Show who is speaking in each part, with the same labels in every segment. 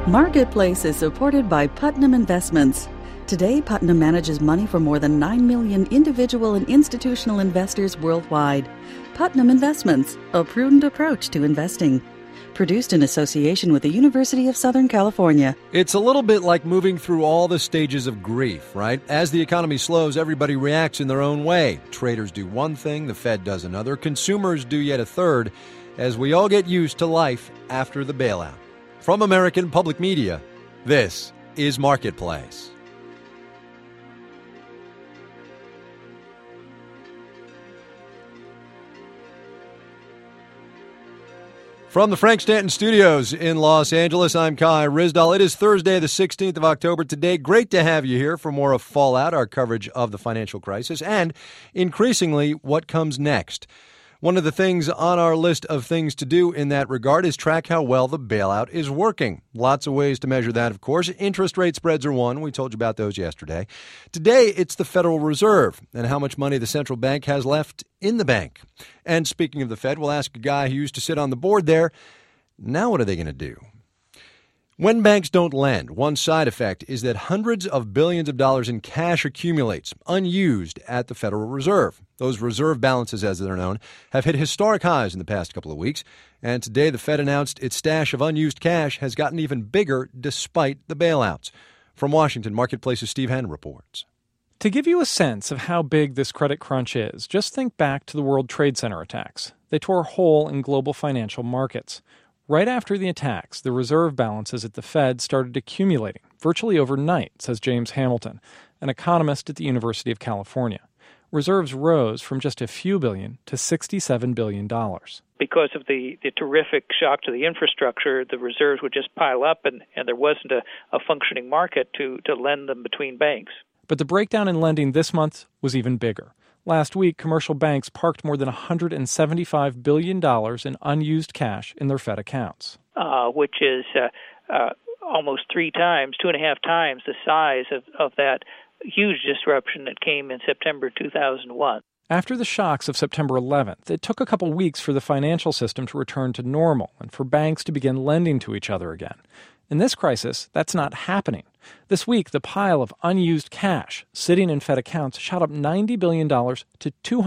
Speaker 1: Marketplace is supported by Putnam Investments. Today, Putnam manages money for more than 9 million individual and institutional investors worldwide. Putnam Investments, a prudent approach to investing. Produced in association with the University of Southern California.
Speaker 2: It's a little bit like moving through all the stages of grief, right? As the economy slows, everybody reacts in their own way. Traders do one thing, the Fed does another, consumers do yet a third, as we all get used to life after the bailout. From American Public Media, this is Marketplace. From the Frank Stanton Studios in Los Angeles, I'm Kai Ryssdal. It is Thursday, the 16th of October today. Great to have you here for more of Fallout, our coverage of the financial crisis, and increasingly, what comes next. One of the things on our list of things to do in that regard is track how well the bailout is working. Lots of ways to measure that, of course. Interest rate spreads are one. We told you about those yesterday. Today, it's the Federal Reserve and how much money the central bank has left in the bank. And speaking of the Fed, we'll ask a guy who used to sit on the board there, now what are they going to do? When banks don't lend, one side effect is that hundreds of billions of dollars in cash accumulates, unused, at the Federal Reserve. Those reserve balances, as they're known, have hit historic highs in the past couple of weeks. And today, the Fed announced its stash of unused cash has gotten even bigger despite the bailouts. From Washington, Marketplace's Steve Henn reports.
Speaker 3: To give you a sense of how big this credit crunch is, just think back to the World Trade Center attacks. They tore a hole in global financial markets. Right after the attacks, the reserve balances at the Fed started accumulating, virtually overnight, says James Hamilton, an economist at the University of California. Reserves rose from just a few billion to $67 billion.
Speaker 4: Because of the terrific shock to the infrastructure, the reserves would just pile up, and there wasn't a functioning market to lend them between banks.
Speaker 3: But the breakdown in lending this month was even bigger. Last week, commercial banks parked more than $175 billion in unused cash in their Fed accounts.
Speaker 4: Which is almost 2.5 times the size of that huge disruption that came in September 2001.
Speaker 3: After the shocks of September 11th, it took a couple weeks for the financial system to return to normal and for banks to begin lending to each other again. In this crisis, that's not happening. This week, the pile of unused cash sitting in Fed accounts shot up $90 billion to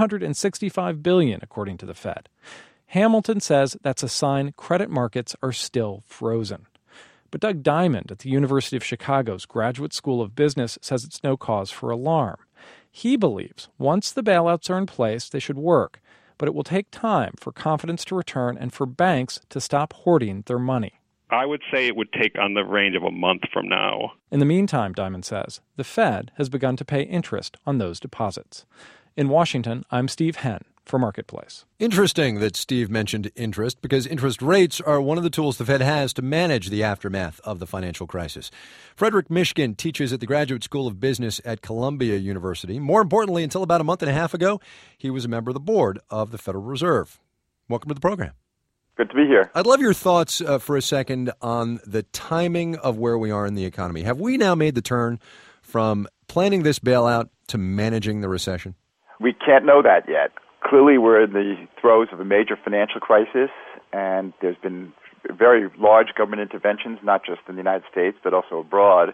Speaker 3: $265 billion, according to the Fed. Hamilton says that's a sign credit markets are still frozen. But Doug Diamond at the University of Chicago's Graduate School of Business says it's no cause for alarm. He believes once the bailouts are in place, they should work, but it will take time for confidence to return and for banks to stop hoarding their money.
Speaker 5: I would say it would take on the range of a month from now.
Speaker 3: In the meantime, Diamond says, the Fed has begun to pay interest on those deposits. In Washington, I'm Steve Henn for Marketplace.
Speaker 2: Interesting that Steve mentioned interest, because interest rates are one of the tools the Fed has to manage the aftermath of the financial crisis. Frederick Mishkin teaches at the Graduate School of Business at Columbia University. More importantly, until about a month and a half ago, he was a member of the board of the Federal Reserve. Welcome to the program.
Speaker 6: Good to be here.
Speaker 2: I'd love your thoughts for a second on the timing of where we are in the economy. Have we now made the turn from planning this bailout to managing the recession?
Speaker 6: We can't know that yet. Clearly, we're in the throes of a major financial crisis, and there's been very large government interventions, not just in the United States, but also abroad.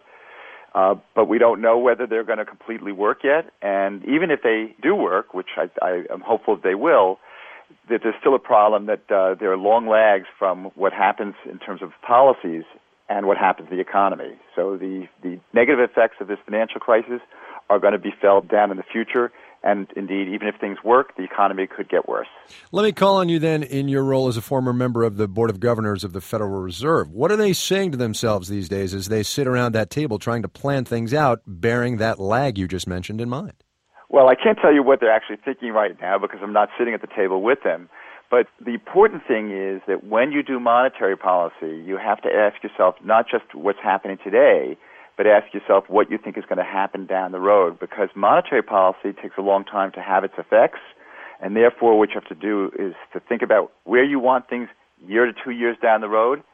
Speaker 6: But we don't know whether they're going to completely work yet. And even if they do work, which I am hopeful they will, that there's still a problem that there are long lags from what happens in terms of policies and what happens to the economy. So the negative effects of this financial crisis are going to be felt down in the future. And indeed, even if things work, the economy could get worse.
Speaker 2: Let me call on you then in your role as a former member of the Board of Governors of the Federal Reserve. What are they saying to themselves these days as they sit around that table trying to plan things out, bearing that lag you just mentioned in mind?
Speaker 6: Well, I can't tell you what they're actually thinking right now because I'm not sitting at the table with them. But the important thing is that when you do monetary policy, you have to ask yourself not just what's happening today, but ask yourself what you think is going to happen down the road, because monetary policy takes a long time to have its effects, and therefore what you have to do is to think about where you want things year to 2 years down the road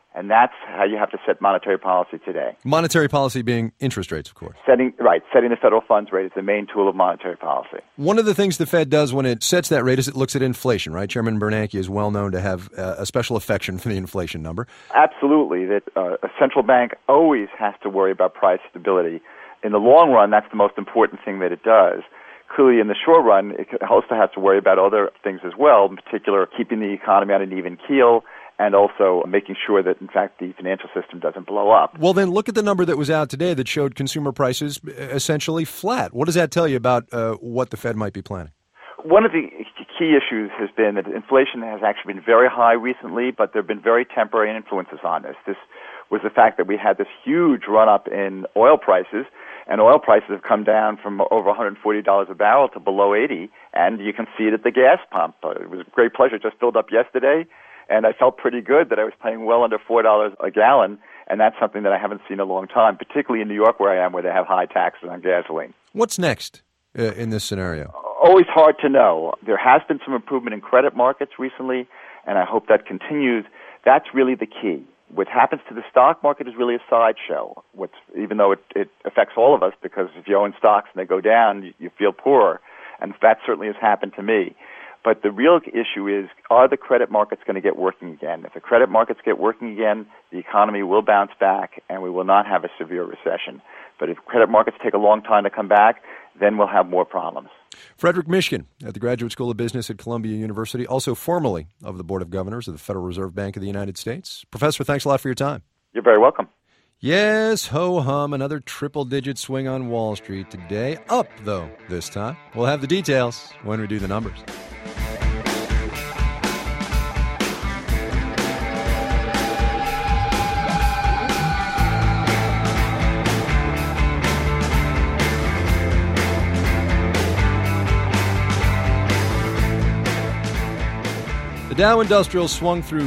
Speaker 6: And that's how you have to set monetary policy today.
Speaker 2: Monetary policy being interest rates, of course.
Speaker 6: Setting the federal funds rate is the main tool of monetary policy. One
Speaker 2: of the things the Fed does when it sets that rate is it looks at inflation, right? Chairman Bernanke is well known to have a special affection for the inflation number.
Speaker 6: Absolutely. That a central bank always has to worry about price stability. In the long run, that's the most important thing that it does. Clearly, in the short run, it also has to worry about other things as well, in particular, keeping the economy on an even keel, and also making sure that, in fact, the financial system doesn't blow up.
Speaker 2: Well, then look at the number that was out today that showed consumer prices essentially flat. What does that tell you about what the Fed might be planning?
Speaker 6: One of the key issues has been that inflation has actually been very high recently, but there have been very temporary influences on this. This was the fact that we had this huge run-up in oil prices, and oil prices have come down from over $140 a barrel to below $80, and you can see it at the gas pump. It was a great pleasure. Just filled up yesterday, and I felt pretty good that I was paying well under $4 a gallon, and that's something that I haven't seen in a long time, particularly in New York where I am, where they have high taxes on gasoline.
Speaker 2: What's next in this scenario?
Speaker 6: Always hard to know. There has been some improvement in credit markets recently, and I hope that continues. That's really the key. What happens to the stock market is really a sideshow, even though it affects all of us, because if you own stocks and they go down, you feel poorer, and that certainly has happened to me. But the real issue is, are the credit markets going to get working again? If the credit markets get working again, the economy will bounce back, and we will not have a severe recession. But if credit markets take a long time to come back, then we'll have more problems.
Speaker 2: Frederick Mishkin at the Graduate School of Business at Columbia University, also formerly of the Board of Governors of the Federal Reserve Bank of the United States. Professor, thanks a lot for your time.
Speaker 6: You're very welcome.
Speaker 2: Yes, ho-hum, another triple-digit swing on Wall Street today. Up, though, this time. We'll have the details when we do the numbers. Dow Industrial swung through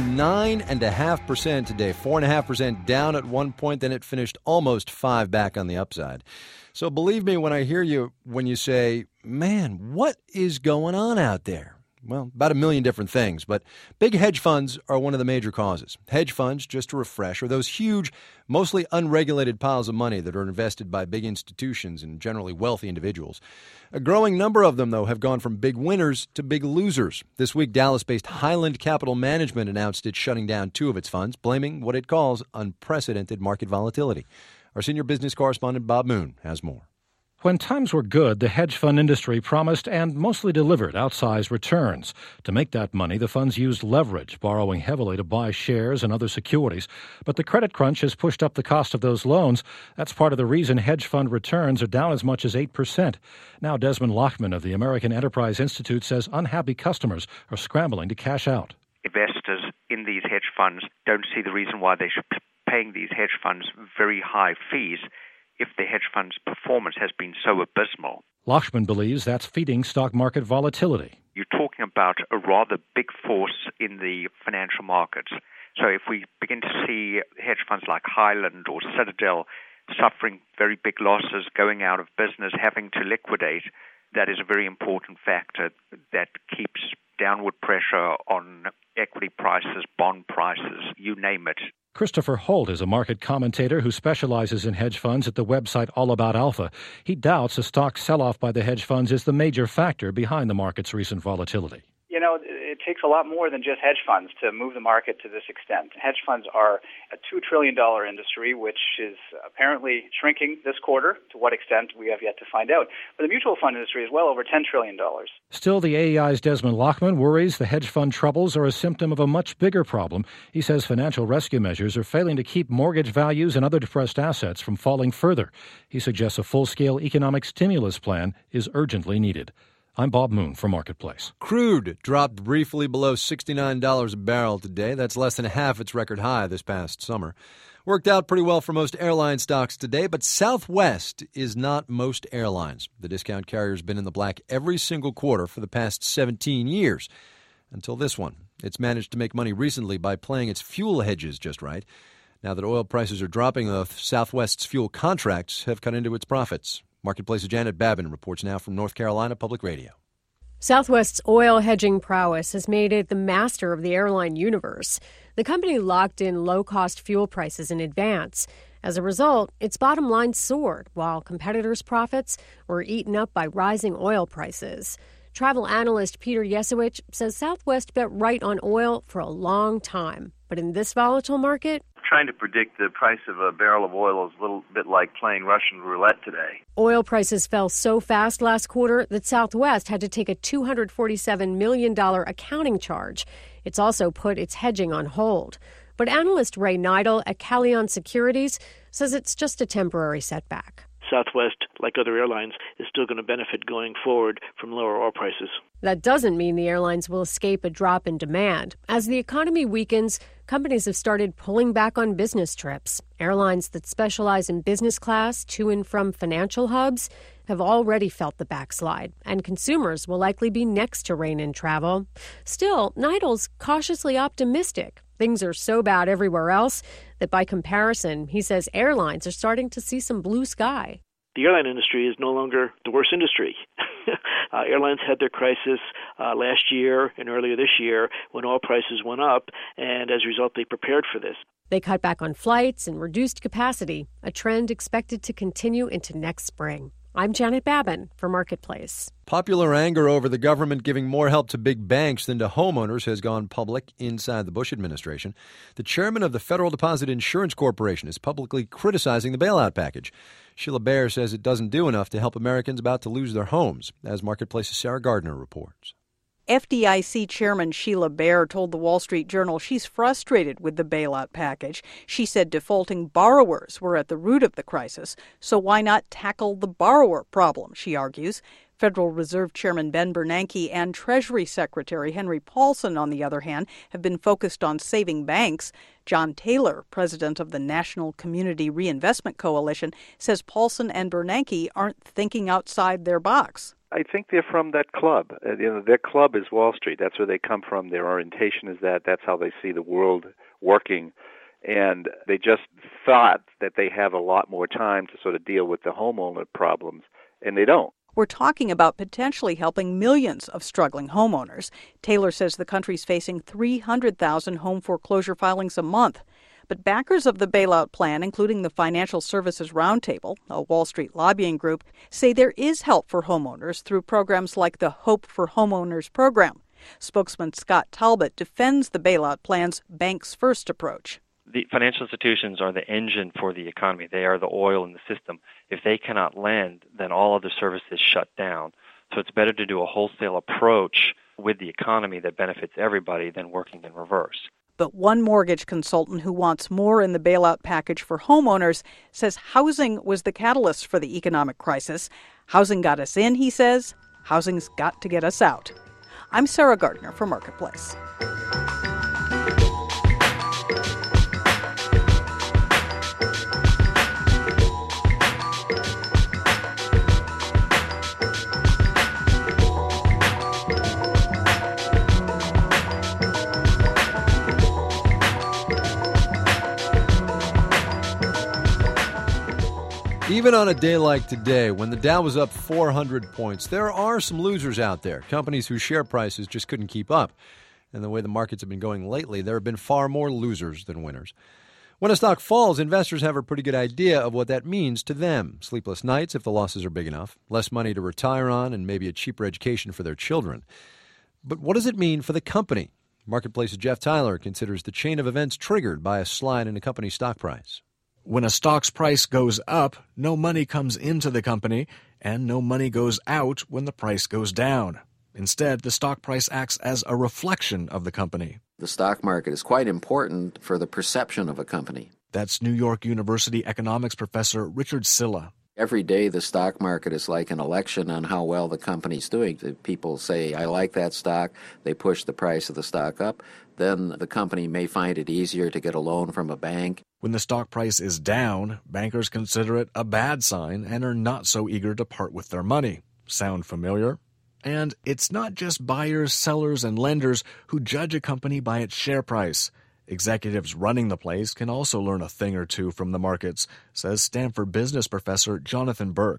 Speaker 2: 9.5% today, 4.5% down at one point, then it finished almost 5 back on the upside. So believe me when I hear you when you say, man, what is going on out there? Well, about a million different things, but big hedge funds are one of the major causes. Hedge funds, just to refresh, are those huge, mostly unregulated piles of money that are invested by big institutions and generally wealthy individuals. A growing number of them, though, have gone from big winners to big losers. This week, Dallas-based Highland Capital Management announced it's shutting down 2 of its funds, blaming what it calls unprecedented market volatility. Our senior business correspondent, Bob Moon, has more.
Speaker 7: When times were good, the hedge fund industry promised and mostly delivered outsized returns. To make that money, the funds used leverage, borrowing heavily to buy shares and other securities. But the credit crunch has pushed up the cost of those loans. That's part of the reason hedge fund returns are down as much as 8%. Now Desmond Lachman of the American Enterprise Institute says unhappy customers are scrambling to cash out.
Speaker 8: Investors in these hedge funds don't see the reason why they should be paying these hedge funds very high fees if the hedge fund's performance has been so abysmal.
Speaker 7: Lachman believes that's feeding stock market volatility.
Speaker 8: You're talking about a rather big force in the financial markets. So if we begin to see hedge funds like Highland or Citadel suffering very big losses, going out of business, having to liquidate, that is a very important factor that keeps downward pressure on equity prices, bond prices, you name it.
Speaker 7: Christopher Holt is a market commentator who specializes in hedge funds at the website All About Alpha. He doubts a stock sell-off by the hedge funds is the major factor behind the market's recent volatility.
Speaker 9: You know, it takes a lot more than just hedge funds to move the market to this extent. Hedge funds are a $2 trillion industry, which is apparently shrinking this quarter. To what extent, we have yet to find out. But the mutual fund industry is well over $10 trillion.
Speaker 7: Still, the AEI's Desmond Lachman worries the hedge fund troubles are a symptom of a much bigger problem. He says financial rescue measures are failing to keep mortgage values and other depressed assets from falling further. He suggests a full-scale economic stimulus plan is urgently needed. I'm Bob Moon for Marketplace.
Speaker 2: Crude dropped briefly below $69 a barrel today. That's less than half its record high this past summer. Worked out pretty well for most airline stocks today, but Southwest is not most airlines. The discount carrier's been in the black every single quarter for the past 17 years. Until this one. It's managed to make money recently by playing its fuel hedges just right. Now that oil prices are dropping, though, Southwest's fuel contracts have cut into its profits. Marketplace's Janet Babin reports now from North Carolina Public Radio.
Speaker 10: Southwest's oil hedging prowess has made it the master of the airline universe. The company locked in low-cost fuel prices in advance. As a result, its bottom line soared, while competitors' profits were eaten up by rising oil prices. Travel analyst Peter Yesowich says Southwest bet right on oil for a long time. But in this volatile market,
Speaker 11: trying to predict the price of a barrel of oil is a little bit like playing Russian roulette today.
Speaker 10: Oil prices fell so fast last quarter that Southwest had to take a $247 million accounting charge. It's also put its hedging on hold. But analyst Ray Neidl at Callion Securities says it's just a temporary setback.
Speaker 12: Southwest, like other airlines, is still going to benefit going forward from lower oil prices.
Speaker 10: That doesn't mean the airlines will escape a drop in demand. As the economy weakens, companies have started pulling back on business trips. Airlines that specialize in business class to and from financial hubs have already felt the backslide, and consumers will likely be next to rein in travel. Still, Neidl's cautiously optimistic. Things are so bad everywhere else that by comparison, he says airlines are starting to see some blue sky.
Speaker 12: The airline industry is no longer the worst industry. Airlines had their crisis last year and earlier this year when oil prices went up, and as a result, they prepared for this.
Speaker 10: They cut back on flights and reduced capacity, a trend expected to continue into next spring. I'm Janet Babin for Marketplace.
Speaker 2: Popular anger over the government giving more help to big banks than to homeowners has gone public inside the Bush administration. The chairman of the Federal Deposit Insurance Corporation is publicly criticizing the bailout package. Sheila Bair says it doesn't do enough to help Americans about to lose their homes, as Marketplace's Sarah Gardner reports.
Speaker 13: FDIC Chairman Sheila Bair told the Wall Street Journal she's frustrated with the bailout package. She said defaulting borrowers were at the root of the crisis, so why not tackle the borrower problem, she argues. Federal Reserve Chairman Ben Bernanke and Treasury Secretary Henry Paulson, on the other hand, have been focused on saving banks. John Taylor, president of the National Community Reinvestment Coalition, says Paulson and Bernanke aren't thinking outside their box.
Speaker 14: I think they're from that club. Their club is Wall Street. That's where they come from. Their orientation is that. That's how they see the world working. And they just thought that they have a lot more time to sort of deal with the homeowner problems, and they don't.
Speaker 13: We're talking about potentially helping millions of struggling homeowners. Taylor says the country's facing 300,000 home foreclosure filings a month. But backers of the bailout plan, including the Financial Services Roundtable, a Wall Street lobbying group, say there is help for homeowners through programs like the Hope for Homeowners program. Spokesman Scott Talbot defends the bailout plan's banks first approach.
Speaker 15: The financial institutions are the engine for the economy. They are the oil in the system. If they cannot lend, then all other services shut down. So it's better to do a wholesale approach with the economy that benefits everybody than working in reverse.
Speaker 13: But one mortgage consultant who wants more in the bailout package for homeowners says housing was the catalyst for the economic crisis. Housing got us in, he says. Housing's got to get us out. I'm Sarah Gardner for Marketplace.
Speaker 2: Even on a day like today, when the Dow was up 400 points, there are some losers out there, companies whose share prices just couldn't keep up. And the way the markets have been going lately, there have been far more losers than winners. When a stock falls, investors have a pretty good idea of what that means to them. Sleepless nights if the losses are big enough, less money to retire on, and maybe a cheaper education for their children. But what does it mean for the company? Marketplace's Jeff Tyler considers the chain of events triggered by a slide in a company's stock price.
Speaker 16: When a stock's price goes up, no money comes into the company, and no money goes out when the price goes down. Instead, the stock price acts as a reflection of the company.
Speaker 17: The stock market is quite important for the perception of a company.
Speaker 16: That's New York University economics professor Richard Silla.
Speaker 17: Every day the stock market is like an election on how well the company's doing. People say, I like that stock. They push the price of the stock up. Then the company may find it easier to get a loan from a bank.
Speaker 16: When the stock price is down, bankers consider it a bad sign and are not so eager to part with their money. Sound familiar? And it's not just buyers, sellers, and lenders who judge a company by its share price. Executives running the place can also learn a thing or two from the markets, says Stanford business professor Jonathan Burke.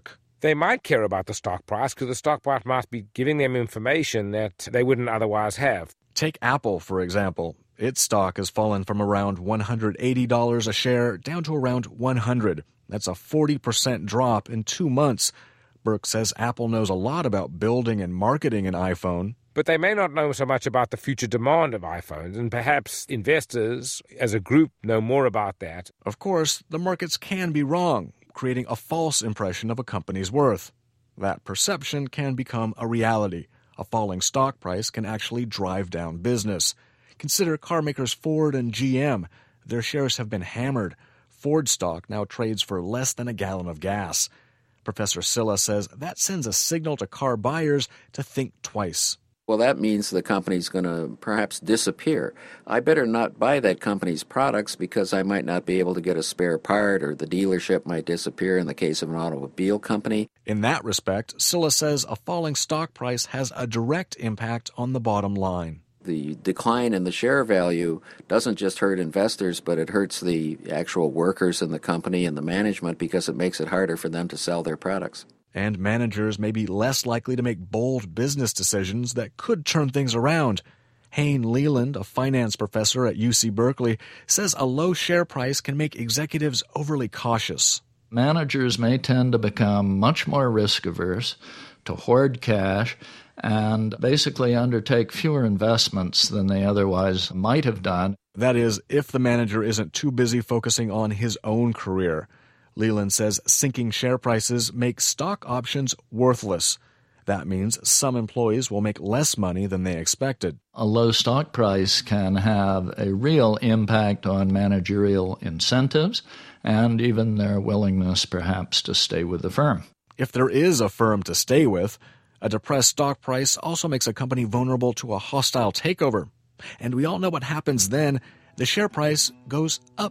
Speaker 18: they might care about the stock price because the stock price might be giving them information that they wouldn't otherwise have.
Speaker 16: Take Apple, for example. Its stock has fallen from around $180 a share down to around $100. That's a 40% drop in 2 months. Burke says Apple knows a lot about building and marketing an iPhone.
Speaker 18: But they may not know so much about the future demand of iPhones, and perhaps investors as a group know more about that.
Speaker 16: Of course, the markets can be wrong, creating a false impression of a company's worth. That perception can become a reality. A falling stock price can actually drive down business. Consider car makers Ford and GM. Their shares have been hammered. Ford stock now trades for less than a gallon of gas. Professor Silla says that sends a signal to car buyers to think twice.
Speaker 17: Well, that means the company's going to perhaps disappear. I better not buy that company's products because I might not be able to get a spare part, or the dealership might disappear in the case of an automobile company.
Speaker 16: In that respect, Silla says a falling stock price has a direct impact on the bottom line.
Speaker 17: The decline in the share value doesn't just hurt investors, but it hurts the actual workers in the company and the management because it makes it harder for them to sell their products.
Speaker 16: And managers may be less likely to make bold business decisions that could turn things around. Hayne Leland, a finance professor at UC Berkeley, says a low share price can make executives overly cautious.
Speaker 19: Managers may tend to become much more risk-averse, to hoard cash, and basically undertake fewer investments than they otherwise might have done.
Speaker 16: That is, if the manager isn't too busy focusing on his own career. Leland says sinking share prices make stock options worthless. That means some employees will make less money than they expected.
Speaker 19: A low stock price can have a real impact on managerial incentives and even their willingness perhaps to stay with the firm.
Speaker 16: If there is a firm to stay with, a depressed stock price also makes a company vulnerable to a hostile takeover. And we all know what happens then. The share price goes up.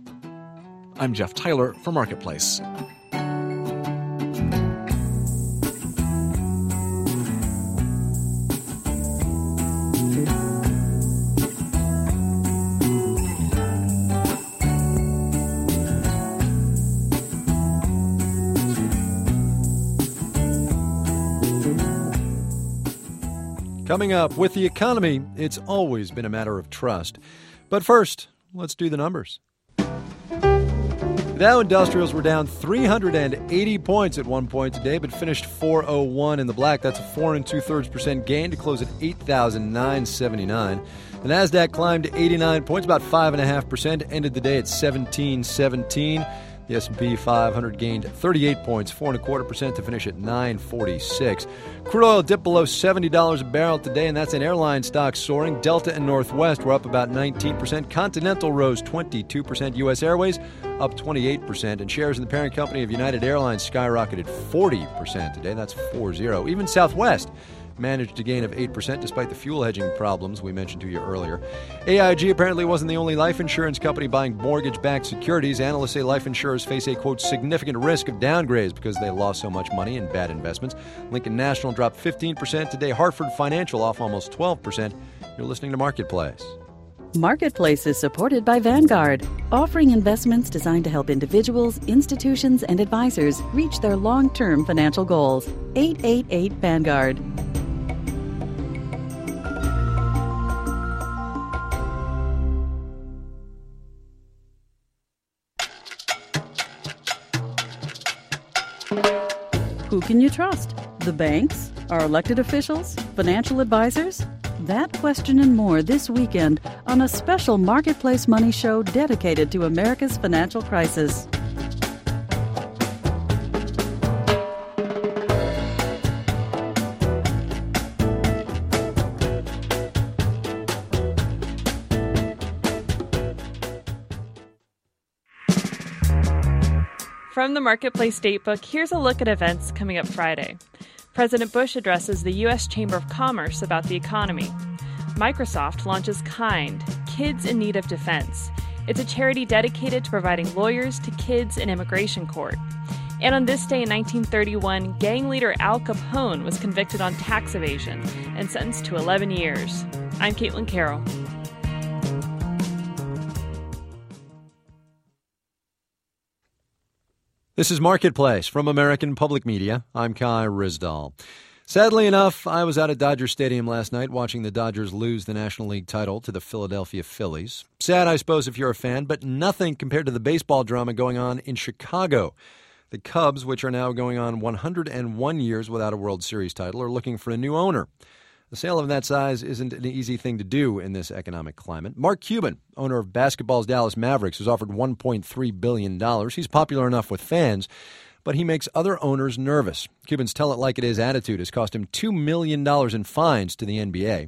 Speaker 16: I'm Jeff Tyler for Marketplace.
Speaker 2: Coming up, with the economy, it's always been a matter of trust. But first, let's do the numbers. The Dow Industrials were down 380 points at one point today, but finished 401 in the black. That's a 4 2/3% gain to close at 8,979. The Nasdaq climbed to 89 points, about 5.5%, ended the day at 1717. The S&P 500 gained 38 points, 4.25% to finish at 946. Crude oil dipped below $70 a barrel today, and that's in airline stocks soaring. Delta and Northwest were up about 19%. Continental rose 22%. U.S. Airways up 28%. And shares in the parent company of United Airlines skyrocketed 40% today. That's 40. Even Southwest managed a gain of 8% despite the fuel hedging problems we mentioned to you earlier. AIG apparently wasn't the only life insurance company buying mortgage-backed securities. Analysts say life insurers face a, quote, significant risk of downgrades because they lost so much money in bad investments. Lincoln National dropped 15% today. Hartford Financial off almost 12%. You're listening to Marketplace.
Speaker 1: Marketplace is supported by Vanguard, offering investments designed to help individuals, institutions, and advisors reach their long-term financial goals. 888-VANGUARD. Who can you trust? The banks? Our elected officials? Financial advisors? That question and more this weekend on a special Marketplace Money show dedicated to America's financial crisis.
Speaker 20: From the Marketplace Datebook, here's a look at events coming up Friday. President Bush addresses the U.S. Chamber of Commerce about the economy. Microsoft launches KIND, Kids in Need of Defense. It's a charity dedicated to providing lawyers to kids in immigration court. And on this day in 1931, gang leader Al Capone was convicted on tax evasion and sentenced to 11 years. I'm Caitlin Carroll.
Speaker 2: This is Marketplace from American Public Media. I'm Kai Ryssdal. Sadly enough, I was out at Dodger Stadium last night watching the Dodgers lose the National League title to the Philadelphia Phillies. Sad, I suppose, if you're a fan, but nothing compared to the baseball drama going on in Chicago. The Cubs, which are now going on 101 years without a World Series title, are looking for a new owner. The sale of that size isn't an easy thing to do in this economic climate. Mark Cuban, owner of basketball's Dallas Mavericks, was offered $1.3 billion. He's popular enough with fans, but he makes other owners nervous. Cuban's tell-it-like-it-is attitude has cost him $2 million in fines to the NBA.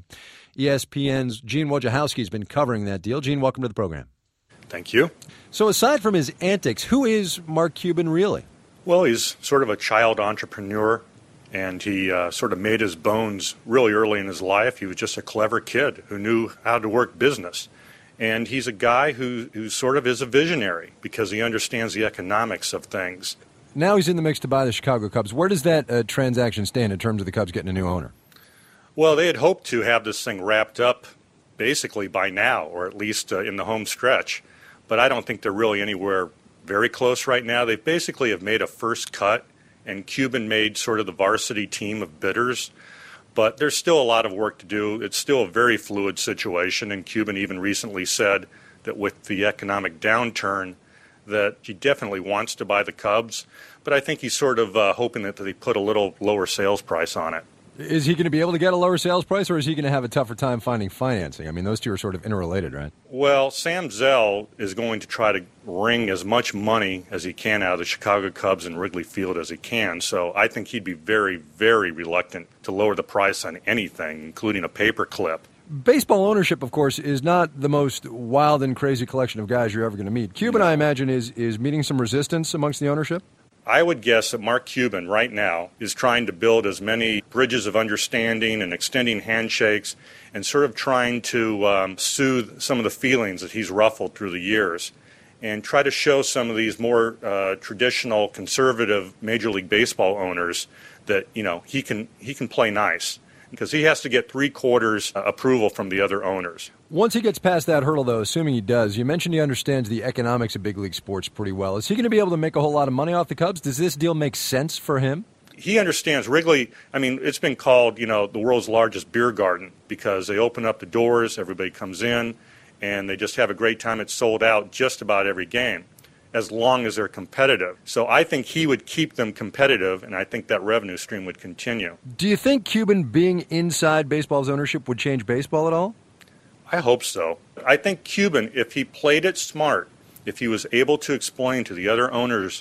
Speaker 2: ESPN's Gene Wojciechowski has been covering that deal. Gene, welcome to the program.
Speaker 21: Thank you.
Speaker 2: So aside from his antics, who is Mark Cuban really?
Speaker 21: Well, he's sort of a child entrepreneur, and he sort of made his bones really early in his life. He was just a clever kid who knew how to work business. And he's a guy who sort of is a visionary because he understands the economics of things.
Speaker 2: Now he's in the mix to buy the Chicago Cubs. Where does that transaction stand in terms of the Cubs getting a new owner?
Speaker 21: Well, they had hoped to have this thing wrapped up basically by now, or at least in the home stretch. But I don't think they're really anywhere very close right now. They basically have made a first cut, and Cuban made sort of the varsity team of bidders. But there's still a lot of work to do. It's still a very fluid situation, and Cuban even recently said that with the economic downturn that he definitely wants to buy the Cubs. But I think he's sort of hoping that they put a little lower sales price on it.
Speaker 2: Is he going to be able to get a lower sales price, or is he going to have a tougher time finding financing? I mean, those two are sort of interrelated, right?
Speaker 21: Well, Sam Zell is going to try to wring as much money as he can out of the Chicago Cubs and Wrigley Field as he can. So I think he'd be very, very reluctant to lower the price on anything, including a paperclip.
Speaker 2: Baseball ownership, of course, is not the most wild and crazy collection of guys you're ever going to meet. Cuban, I imagine, is meeting some resistance amongst the ownership?
Speaker 21: I would guess that Mark Cuban right now is trying to build as many bridges of understanding and extending handshakes and sort of trying to soothe some of the feelings that he's ruffled through the years and try to show some of these more traditional conservative Major League Baseball owners that, you know, he can play nice because he has to get 3/4 approval from the other owners.
Speaker 2: Once he gets past that hurdle, though, assuming he does, you mentioned he understands the economics of big league sports pretty well. Is he going to be able to make a whole lot of money off the Cubs? Does this deal make sense for him?
Speaker 21: He understands. Wrigley, I mean, it's been called, you know, the world's largest beer garden because they open up the doors, everybody comes in, and they just have a great time. It's sold out just about every game, as long as they're competitive. So I think he would keep them competitive, and I think that revenue stream would continue.
Speaker 2: Do you think Cuban being inside baseball's ownership would change baseball at all?
Speaker 21: I hope so. I think Cuban, if he played it smart, if he was able to explain to the other owners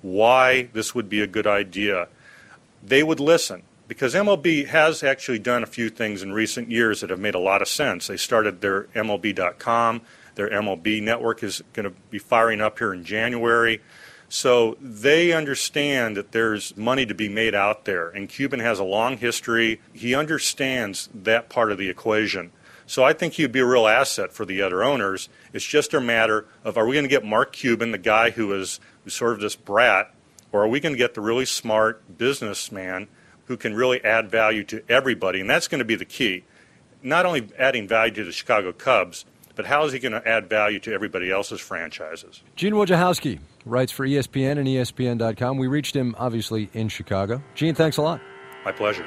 Speaker 21: why this would be a good idea, they would listen. Because MLB has actually done a few things in recent years that have made a lot of sense. They started their MLB.com. Their MLB network is going to be firing up here in January. So they understand that there's money to be made out there. And Cuban has a long history. He understands that part of the equation. So I think he would be a real asset for the other owners. It's just a matter of, are we going to get Mark Cuban, the guy who's sort of this brat, or are we going to get the really smart businessman who can really add value to everybody? And that's going to be the key. Not only adding value to the Chicago Cubs, but how is he going to add value to everybody else's franchises?
Speaker 2: Gene Wojciechowski writes for ESPN and ESPN.com. We reached him, obviously, in Chicago. Gene, thanks a lot.
Speaker 21: My pleasure.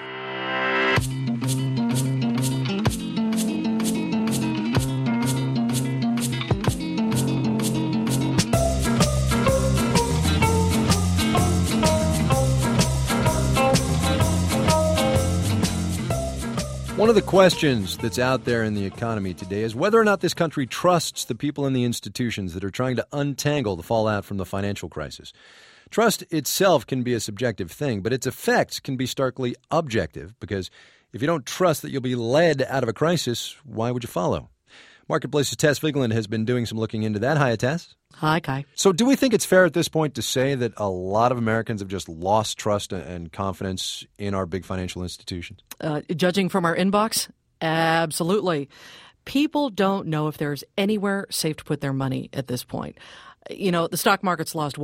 Speaker 2: One of the questions that's out there in the economy today is whether or not this country trusts the people in the institutions that are trying to untangle the fallout from the financial crisis. Trust itself can be a subjective thing, but its effects can be starkly objective, because if you don't trust that you'll be led out of a crisis, why would you follow? Marketplace's Tess Figland has been doing some looking into that. Hiya, Tess.
Speaker 22: Hi, Kai.
Speaker 2: So do we think it's fair at this point to say that a lot of Americans have just lost trust and confidence in our big financial institutions?
Speaker 22: Judging from our inbox, absolutely. People don't know if there's anywhere safe to put their money at this point. You know, the stock market's lost,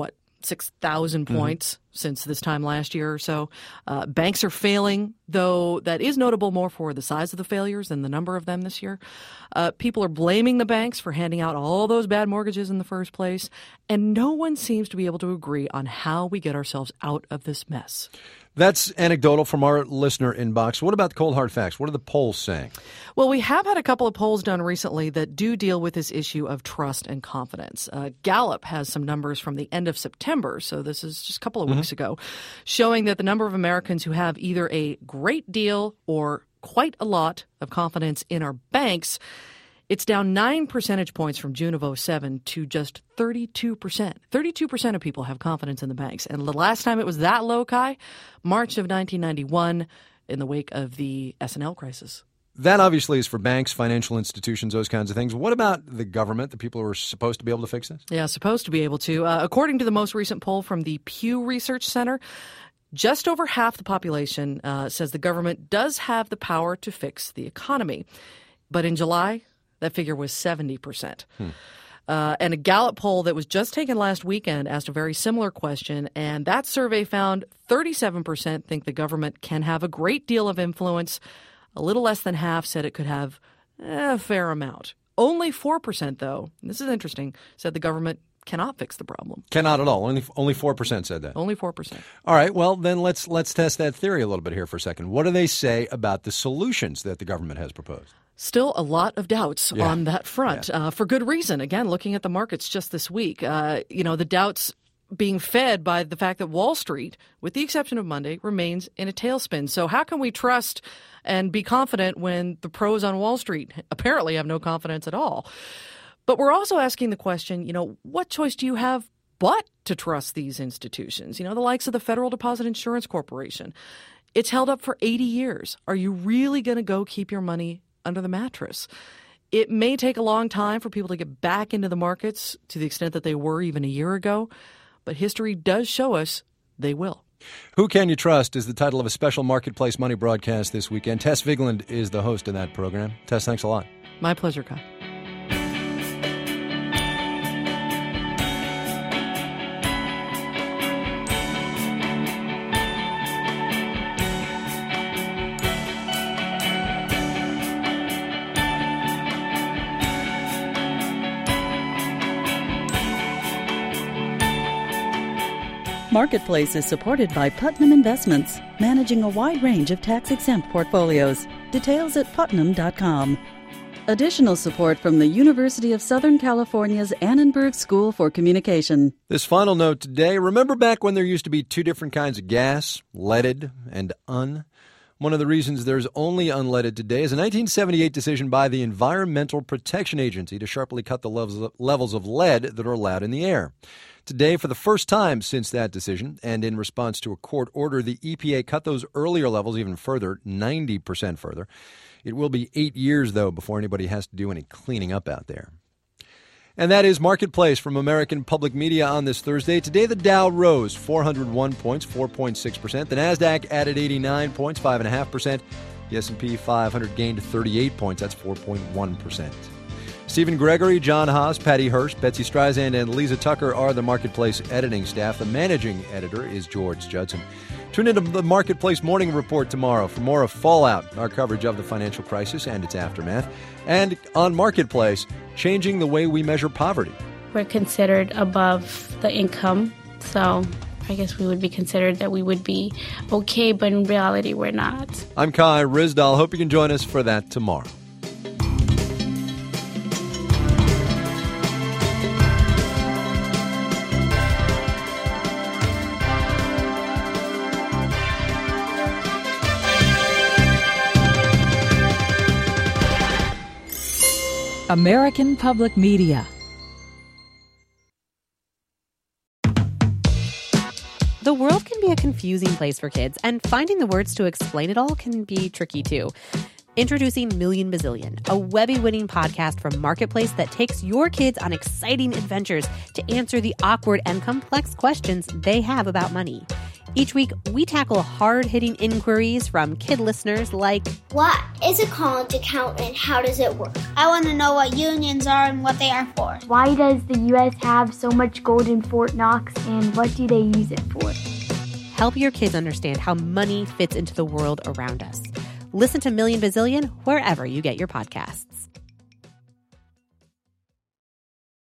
Speaker 22: 6,000 points since this time last year or so. Banks are failing, though that is notable more for the size of the failures than the number of them this year. People are blaming the banks for handing out all those bad mortgages in the first place, and no one seems to be able to agree on how we get ourselves out of this mess.
Speaker 2: That's anecdotal from our listener inbox. What about the cold hard facts? What are the polls saying?
Speaker 22: Well, we have had a couple of polls done recently that do deal with this issue of trust and confidence. Gallup has some numbers from the end of September, so this is just a couple of weeks ago, showing that the number of Americans who have either a great deal or quite a lot of confidence in our banks, it's down 9 percentage points from June of 2007 to just 32%. 32% of people have confidence in the banks. And the last time it was that low, Kai, March of 1991, in the wake of the S&L crisis.
Speaker 2: That obviously is for banks, financial institutions, those kinds of things. What about the government, the people who are supposed to be able to fix this?
Speaker 22: Yeah, supposed to be able to. According to the most recent poll from the Pew Research Center, just over half the population says the government does have the power to fix the economy. But in July, that figure was 70%. And a Gallup poll that was just taken last weekend asked a very similar question, and that survey found 37% think the government can have a great deal of influence. A little less than half said it could have a fair amount. Only 4%, though, and this is interesting, said the government cannot fix the problem.
Speaker 2: Cannot at all. Only 4% said that.
Speaker 22: Only 4%.
Speaker 2: All right. Well, then let's test that theory a little bit here for a second. What do they say about the solutions that the government has proposed?
Speaker 22: Still a lot of doubts on that front, for good reason. Again, looking at the markets just this week, the doubts being fed by the fact that Wall Street, with the exception of Monday, remains in a tailspin. So how can we trust and be confident when the pros on Wall Street apparently have no confidence at all? But we're also asking the question, what choice do you have but to trust these institutions? The likes of the Federal Deposit Insurance Corporation. It's held up for 80 years. Are you really going to go keep your money under the mattress? It may take a long time for people to get back into the markets to the extent that they were even a year ago, but history does show us they will.
Speaker 2: Who Can You Trust is the title of a special Marketplace Money broadcast this weekend. Tess Vigland is the host of that program. Tess, thanks a lot.
Speaker 22: My pleasure, Kai.
Speaker 1: Marketplace is supported by Putnam Investments, managing a wide range of tax-exempt portfolios. Details at putnam.com. Additional support from the University of Southern California's Annenberg School for Communication.
Speaker 2: This final note today, remember back when there used to be two different kinds of gas, leaded and un? One of the reasons there's only unleaded today is a 1978 decision by the Environmental Protection Agency to sharply cut the levels of lead that are allowed in the air. Today, for the first time since that decision, and in response to a court order, the EPA cut those earlier levels even further, 90% further. It will be 8 years, though, before anybody has to do any cleaning up out there. And that is Marketplace from American Public Media on this Thursday. Today, the Dow rose 401 points, 4.6%. The NASDAQ added 89 points, 5.5%. The S&P 500 gained 38 points. That's 4.1%. Stephen Gregory, John Haas, Patty Hirsch, Betsy Streisand, and Lisa Tucker are the Marketplace editing staff. The managing editor is George Judson. Tune into the Marketplace Morning Report tomorrow for more of Fallout, our coverage of the financial crisis and its aftermath. And on Marketplace, changing the way we measure poverty.
Speaker 4: We're considered above the income, so I guess we would be considered that we would be okay, but in reality, we're not.
Speaker 2: I'm Kai Ryssdal. Hope you can join us for that tomorrow.
Speaker 5: American Public Media.
Speaker 23: The world can be a confusing place for kids, and finding the words to explain it all can be tricky too. Introducing Million Bazillion, a Webby-winning podcast from Marketplace that takes your kids on exciting adventures to answer the awkward and complex questions they have about money. Each week, we tackle hard-hitting inquiries from kid listeners like,
Speaker 3: what is a college account and how does it work? I want to know what unions are and what they are for.
Speaker 6: Why does the U.S. have so much gold in Fort Knox, and what do they use it for?
Speaker 23: Help your kids understand how money fits into the world around us. Listen to Million Bazillion wherever you get your podcasts.